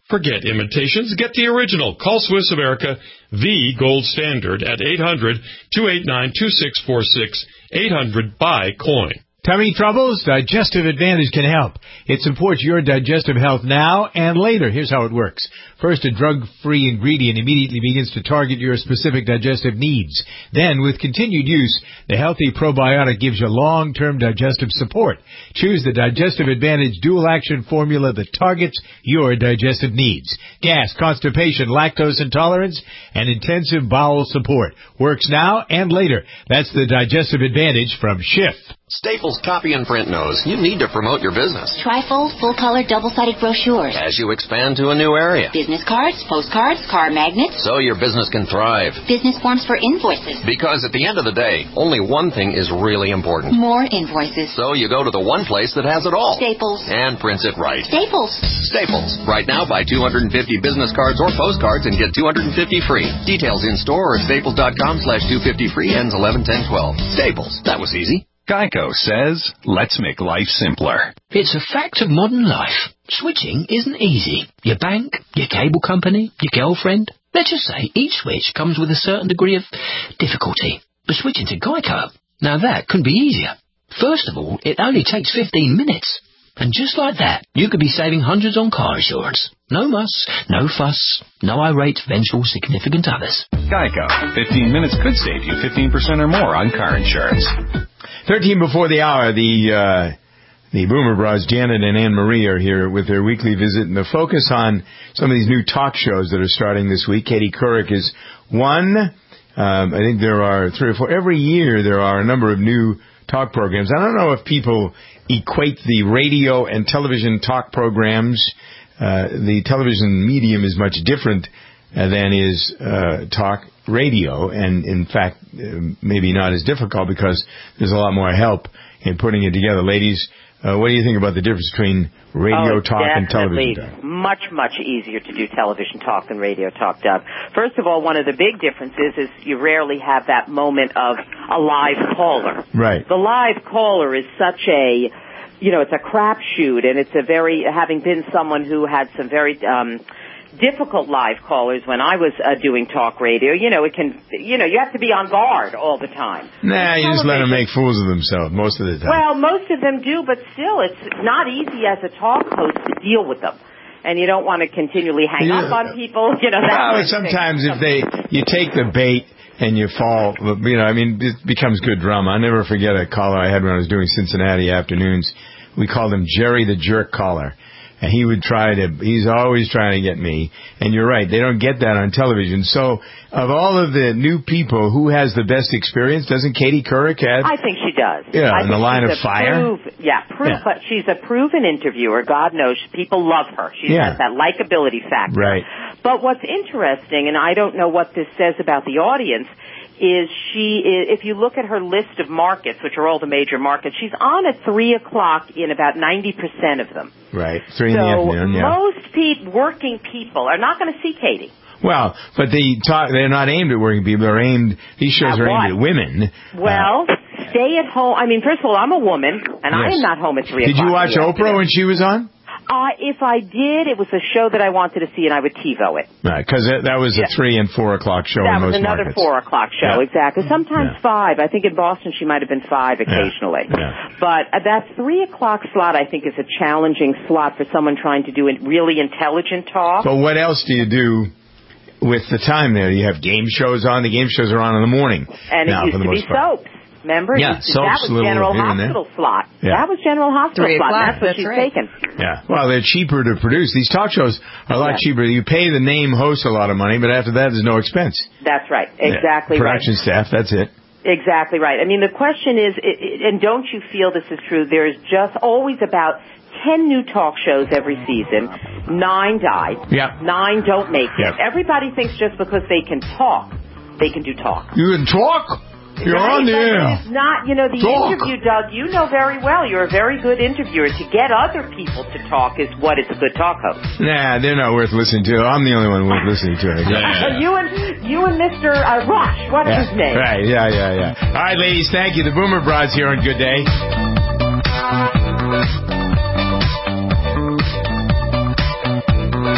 Forget imitations. Get the original. Call Swiss America, the gold standard, at eight hundred, two eight nine, two six four six, eight hundred, buy coin. Tummy troubles? Digestive Advantage can help. It supports your digestive health now and later. Here's how it works. First, a drug-free ingredient immediately begins to target your specific digestive needs. Then, with continued use, the healthy probiotic gives you long-term digestive support. Choose the Digestive Advantage dual-action formula that targets your digestive needs. Gas, constipation, lactose intolerance, and intensive bowel support. Works now and later. That's the Digestive Advantage from Schiff. Staples Copy and Print knows you need to promote your business. Trifold, full-color, double-sided brochures. As you expand to a new area. Business cards, postcards, car magnets. So your business can thrive. Business forms for invoices. Because at the end of the day, only one thing is really important. More invoices. So you go to the one place that has it all. Staples. And prints it right. Staples. Staples. Right now, buy two hundred fifty business cards or postcards and get two hundred fifty free. Details in store or staples.com slash 250 free ends eleven ten twelve. Staples. That was easy. Geico says, let's make life simpler. It's a fact of modern life. Switching isn't easy. Your bank, your cable company, your girlfriend. Let's just say each switch comes with a certain degree of difficulty. But switching to Geico, now that can be easier. First of all, it only takes fifteen minutes. And just like that, you could be saving hundreds on car insurance. No muss, no fuss, no irate, vengeful, significant others. Geico. fifteen minutes could save you fifteen percent or more on car insurance. Thirteen before the hour, the uh, the Boomer Bras, Janet and Anne Marie, are here with their weekly visit, and the focus on some of these new talk shows that are starting this week. Katie Couric is one. Um, I think there are three or four. Every year there are a number of new talk programs. I don't know if people equate the radio and television talk programs. Uh, the television medium is much different uh, than is uh, talk radio, and in fact, uh, maybe not as difficult because there's a lot more help in putting it together. Ladies, uh, what do you think about the difference between radio oh, talk and television talk? Much, much easier to do television talk than radio talk, Doug. First of all, one of the big differences is you rarely have that moment of a live caller. Right. The live caller is such a, you know, it's a crapshoot, and it's a very, having been someone who had some very, um, difficult live callers when I was uh, doing talk radio. You know, it can, you know, you have to be on guard all the time. Nah, you just let them make fools of themselves most of the time. Well, most of them do, but still, it's not easy as a talk host to deal with them. And you don't want to continually hang yeah. up on people, you know. That well, kind of sometimes thing. if they, you take the bait and you fall, you know, I mean, it becomes good drama. I never forget a caller I had when I was doing Cincinnati afternoons. We called him Jerry the Jerk Caller. And he would try to, he's always trying to get me. And you're right, they don't get that on television. So, of all of the new people, who has the best experience? Doesn't Katie Couric have? I think she does. Yeah, I in the line of fire? Prove, yeah, prove, yeah, but she's a proven interviewer. God knows, people love her. She yeah. has that likability factor. Right. But what's interesting, and I don't know what this says about the audience, is she is, if you look at her list of markets, which are all the major markets, she's on at three o'clock in about ninety percent of them. Right, three so in the afternoon, yeah. most pe- working people are not going to see Katie. Well, but they talk, they're not aimed at working people, they're aimed, these shows at are what? aimed at women. Well, uh, stay at home. I mean, first of all, I'm a woman, and yes. I am not home at three Did o'clock. Did you watch Oprah when she was on? Uh, if I did, it was a show that I wanted to see, and I would TiVo it. Right, because that was a yeah. three and four o'clock show that in most was another markets. four o'clock show, yeah. exactly. Sometimes yeah. five. I think in Boston she might have been five occasionally. Yeah. Yeah. But uh, that three o'clock slot, I think, is a challenging slot for someone trying to do really intelligent talk. But what else do you do with the time there? You have game shows on. The game shows are on in the morning. And now, it used for the to be most part. soaps. Remember? Yeah, to, that was little General here Hospital slot. Yeah. That was General Hospital Three slot. o'clock, That's what that's she's right. taken. Yeah. Well, they're cheaper to produce. These talk shows are a lot yeah. cheaper. You pay the name host a lot of money, but after that, there's no expense. That's right. Exactly yeah. Production right. staff, that's it. Exactly right. I mean, the question is, and don't you feel this is true, there's just always about ten new talk shows every season. Nine die. Yeah. Nine don't make it. Yeah. Everybody thinks just because they can talk, they can do talk. You can talk? You're right? on the air. It's not, you know, the talk. interview, Doug, you know very well. You're a very good interviewer. To get other people to talk is what is a good talk host. Nah, they're not worth listening to. I'm the only one worth listening to. Yeah. you and you and Mister Uh, Rush, what's yeah. his name? Right, yeah, yeah, yeah. All right, ladies, thank you. The Boomer Brides here on Good Day. The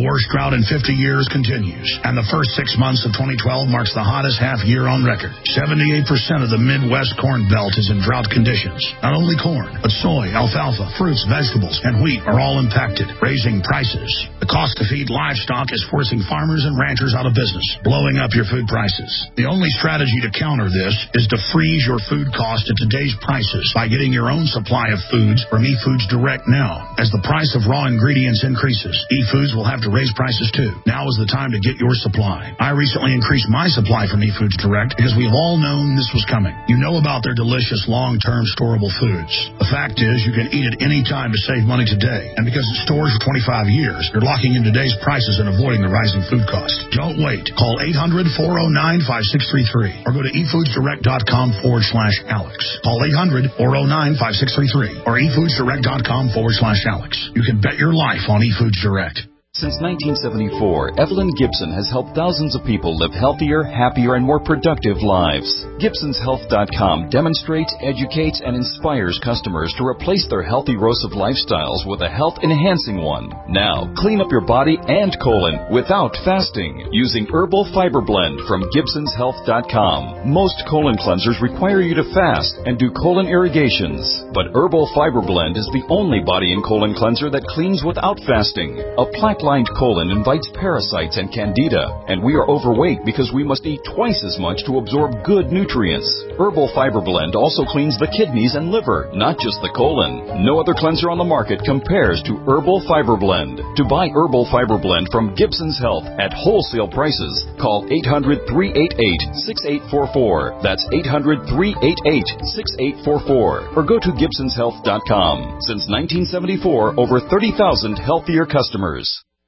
worst drought in fifty years continues, and the first six months of twenty twelve marks the hottest half year on record. seventy-eight percent of the Midwest corn belt is in drought conditions. Not only corn, but soy, alfalfa, fruits, vegetables, and wheat are all impacted, raising prices. The cost to feed livestock is forcing farmers and ranchers out of business, blowing up your food prices. The only strategy to counter this is to freeze your food cost at today's prices by getting your own supply of foods from eFoods Direct now. As the price of raw ingredients increases, eFoods will have to raise prices too. Now is the time to get your supply. I recently increased my supply from eFoods Direct because we have all known this was coming. You know about their delicious long-term storable foods. The fact is, you can eat it any time to save money today. And because it stores for twenty-five years, you're locking in today's prices and avoiding the rising food costs. Don't wait. Call eight hundred, four oh nine, five six three three or go to efoodsdirect.com forward slash Alex. Call eight hundred, four oh nine, five six three three or efoodsdirect.com forward slash Alex. You can bet your life on eFoods Direct. Since nineteen seventy-four, Evelyn Gibson has helped thousands of people live healthier, happier, and more productive lives. Gibsons Health dot com demonstrates, educates, and inspires customers to replace their healthy erosive lifestyles with a health-enhancing one. Now, clean up your body and colon without fasting using Herbal Fiber Blend from Gibsons Health dot com. Most colon cleansers require you to fast and do colon irrigations, but Herbal Fiber Blend is the only body and colon cleanser that cleans without fasting. A plaque-lined colon invites parasites and candida, and we are overweight because we must eat twice as much to absorb good nutrients. Herbal Fiber Blend also cleans the kidneys and liver, not just the colon. No other cleanser on the market compares to Herbal Fiber Blend. To buy Herbal Fiber Blend from Gibson's Health at wholesale prices, call eight hundred, three eight eight, six eight four four. That's eight hundred, three eight eight, six eight four four. Or go to Gibsons Health dot com. Since nineteen seventy-four, over thirty thousand healthier customers.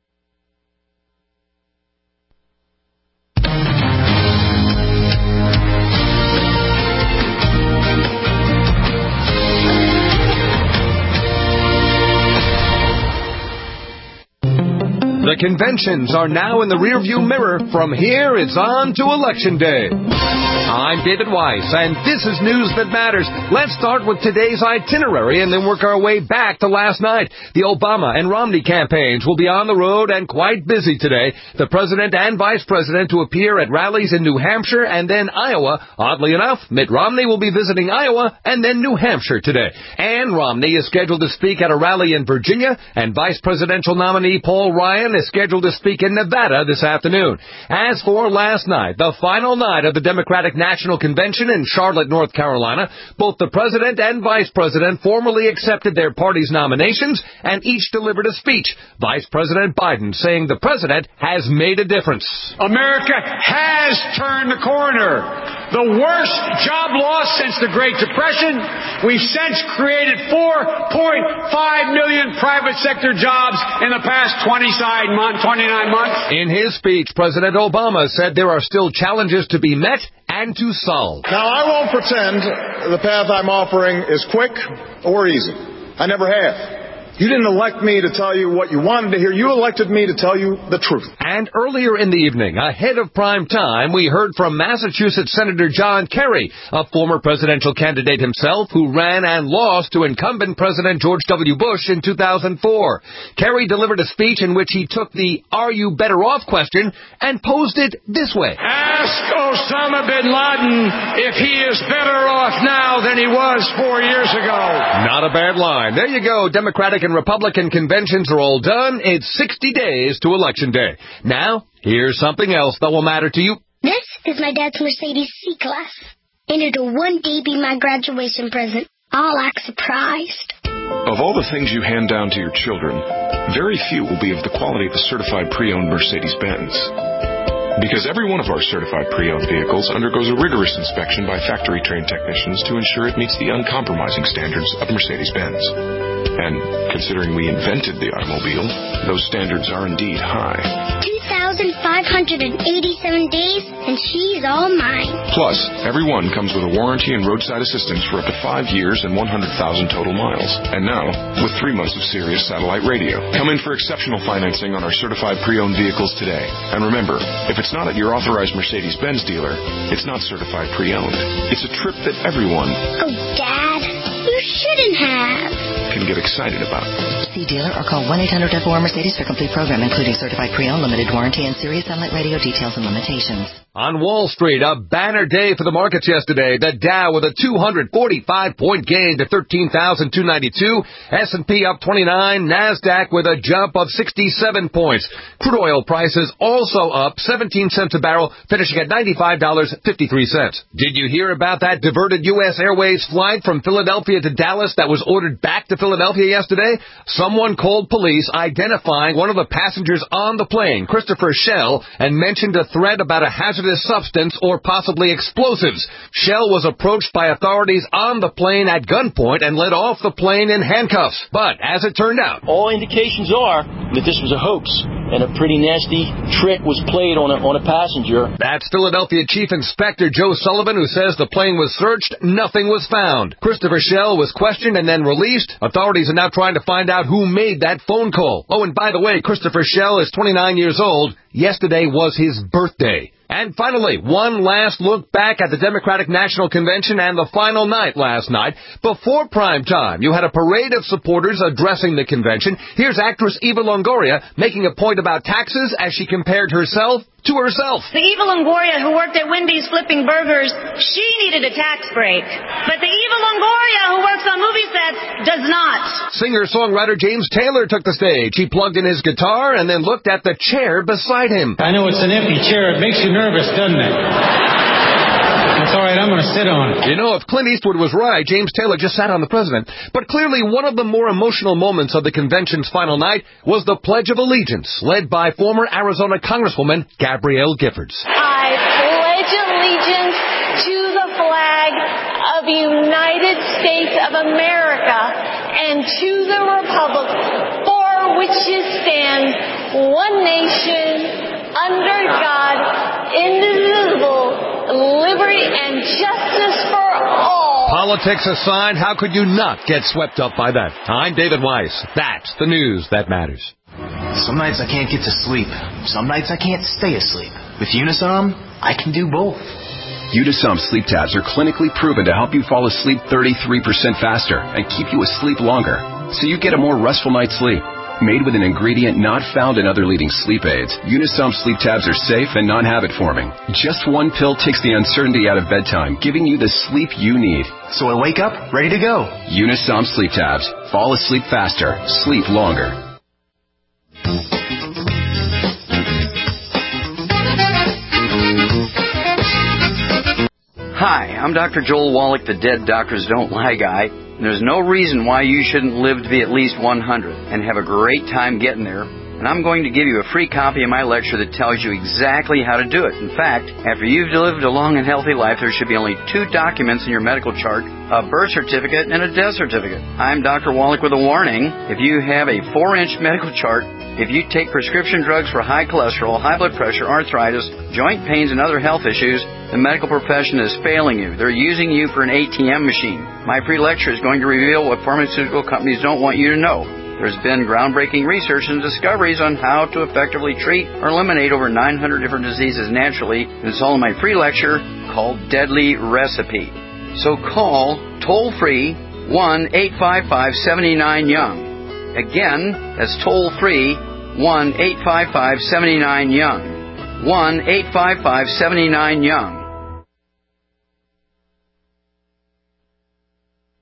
The conventions are now in the rearview mirror. From here, it's on to Election Day. I'm David Weiss, and this is News That Matters. Let's start with today's itinerary and then work our way back to last night. The Obama and Romney campaigns will be on the road and quite busy today. The president and vice president to appear at rallies in New Hampshire and then Iowa. Oddly enough, Mitt Romney will be visiting Iowa and then New Hampshire today. Ann Romney is scheduled to speak at a rally in Virginia, and vice presidential nominee Paul Ryan is scheduled to speak in Nevada this afternoon. As for last night, the final night of the Democratic National Convention in Charlotte, North Carolina, both the president and vice president formally accepted their party's nominations and each delivered a speech. Vice President Biden saying the president has made a difference. America has turned the corner. The worst job loss since the Great Depression. We've since created four point five million private sector jobs in the past twenty-nine months. In his speech, President Obama said there are still challenges to be met and to solve. Now, I won't pretend the path I'm offering is quick or easy. I never have. You didn't elect me to tell you what you wanted to hear. You elected me to tell you the truth. And earlier in the evening, ahead of prime time, we heard from Massachusetts Senator John Kerry, a former presidential candidate himself who ran and lost to incumbent President George W. Bush in two thousand four. Kerry delivered a speech in which he took the "Are you better off?" question and posed it this way. Ask Osama bin Laden if he is better off now than he was four years ago. Not a bad line. There you go. Democratic and Republican conventions are all done. It's sixty days to Election Day. Now, here's something else that will matter to you. This is my dad's Mercedes C-Class, and it'll one day be my graduation present. I'll act surprised. Of all the things you hand down to your children, very few will be of the quality of a certified pre-owned Mercedes-Benz. Because every one of our certified pre-owned vehicles undergoes a rigorous inspection by factory-trained technicians to ensure it meets the uncompromising standards of Mercedes-Benz. And considering we invented the automobile, those standards are indeed high. two thousand five hundred eighty-seven days, and she's all mine. Plus, every one comes with a warranty and roadside assistance for up to five years and one hundred thousand total miles. And now, with three months of Sirius satellite radio. Come in for exceptional financing on our certified pre-owned vehicles today. And remember, if it's not at your authorized Mercedes-Benz dealer, it's not certified pre-owned. It's a trip that everyone... Oh, Dad, you shouldn't have. ...can get excited about. See dealer or call one eight hundred F O R Mercedes for complete program, including certified pre-owned, limited warranty, and Sirius satellite radio details and limitations. On Wall Street, a banner day for the markets yesterday. The Dow with a two hundred forty-five point gain to thirteen thousand two hundred ninety-two. S and P up twenty-nine. NASDAQ with a jump of sixty-seven points. Crude oil prices also up seventeen cents a barrel, finishing at ninety-five dollars and fifty-three cents. Did you hear about that diverted U S Airways flight from Philadelphia to Dallas that was ordered back to Philadelphia yesterday? Someone called police identifying one of the passengers on the plane, Christopher Schell, and mentioned a threat about a hazardous substance or possibly explosives. Schell was approached by authorities on the plane at gunpoint and led off the plane in handcuffs. But as it turned out, all indications are that this was a hoax and a pretty nasty trick was played on a, on a passenger. That's Philadelphia Chief Inspector Joe Sullivan, who says the plane was searched, nothing was found. Christopher Schell was questioned and then released. Authorities are now trying to find out who made that phone call. Oh, and by the way, Christopher Schell is twenty-nine years old. Yesterday was his birthday. And finally, one last look back at the Democratic National Convention and the final night last night. Before prime time, you had a parade of supporters addressing the convention. Here's actress Eva Longoria making a point about taxes as she compared herself to herself. The Eva Longoria who worked at Wendy's flipping burgers, she needed a tax break. But the Eva Longoria who works on movie sets does not. Singer-songwriter James Taylor took the stage. He plugged in his guitar and then looked at the chair beside him. I know it's an empty chair. It makes you nervous, doesn't it? That's all right, I'm going to sit on it. You know, if Clint Eastwood was right, James Taylor just sat on the president. But clearly one of the more emotional moments of the convention's final night was the Pledge of Allegiance, led by former Arizona Congresswoman Gabrielle Giffords. I pledge allegiance to the flag of the United States of America and to the republic for which it stands, one nation, under God, indivisible, liberty and justice for all. Politics aside, how could you not get swept up by that? I'm David Weiss. That's the news that matters. Some nights I can't get to sleep. Some nights I can't stay asleep. With Unisom, I can do both. Unisom sleep tabs are clinically proven to help you fall asleep thirty-three percent faster and keep you asleep longer, so you get a more restful night's sleep. Made with an ingredient not found in other leading sleep aids, Unisom sleep tabs are safe and non-habit forming. Just one pill takes the uncertainty out of bedtime, giving you the sleep you need. So I wake up ready to go. Unisom sleep tabs. Fall asleep faster. Sleep longer. Hi, I'm Doctor Joel Wallach, the Dead Doctors Don't Lie guy. There's no reason why you shouldn't live to be at least one hundred and have a great time getting there. And I'm going to give you a free copy of my lecture that tells you exactly how to do it. In fact, after you've lived a long and healthy life, there should be only two documents in your medical chart, a birth certificate and a death certificate. I'm Doctor Wallach with a warning. If you have a four-inch medical chart, if you take prescription drugs for high cholesterol, high blood pressure, arthritis, joint pains, and other health issues, the medical profession is failing you. They're using you for an A T M machine. My free lecture is going to reveal what pharmaceutical companies don't want you to know. There's been groundbreaking research and discoveries on how to effectively treat or eliminate over nine hundred different diseases naturally. And it's all in my free lecture called Deadly Recipe. So call toll-free one eight five five, seven nine, young. Again, that's toll-free one eight five five, seven nine, young. one eight five five, seven nine, young.